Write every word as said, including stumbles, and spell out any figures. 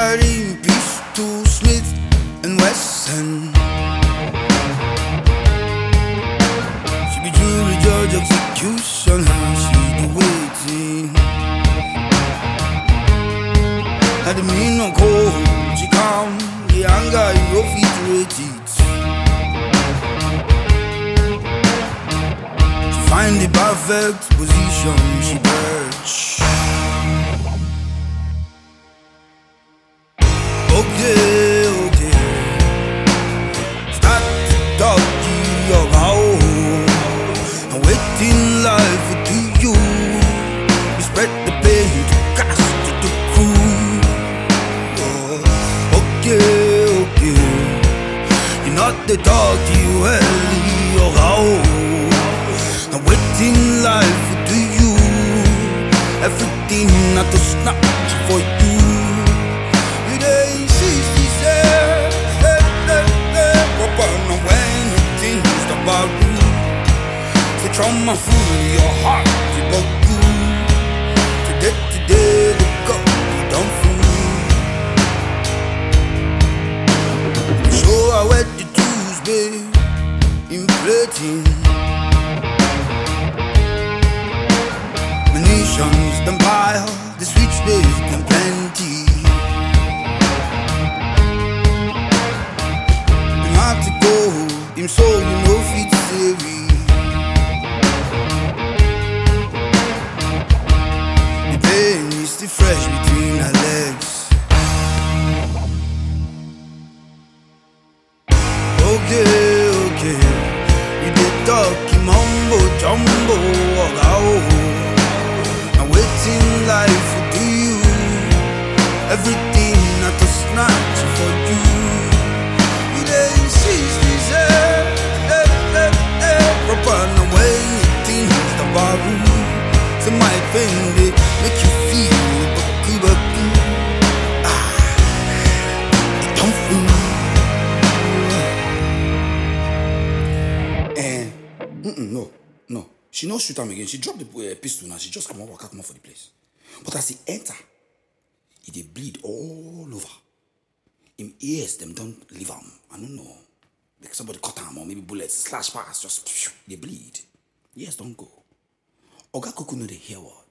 riding Pistol Smith and Wesson. She be jury judge execution, how she do waiting. Had the mean no cold, she come, the anger you refrigerate it. She find the perfect position, she perch. Okay, okay. Start to talk to your own. I'm waiting life to you. We spread the pain to cast to the crew. Oh, okay, okay. You're not the dog you early or old. I'm waiting life to you. Everything not to snatch for you. Trauma full of your heart, you go through. Today, today, the go, you don't fool. So I wet the Tuesday, inflating. Munitions, them pile, the switchblades, them plenty. Them hard to go, them soul, you know, fit savvy. Still fresh between her legs. Okay, okay. You did talky mumbo jumbo. I'm waiting life for you. Everything not to snatch for you. You didn't cease this air. Proper no way things the barroom. So my thing they make you feel. Mm-mm, no, no. She no shoot him again. She dropped the uh, pistol now. She just come on, walk out, come out for the place. But as he enter, he dey bleed all over. Him ears them don't leave him. I don't know. Like somebody cut him or maybe bullets slash pass just they bleed. Ears don't go. Oga Kuku no dey hear what.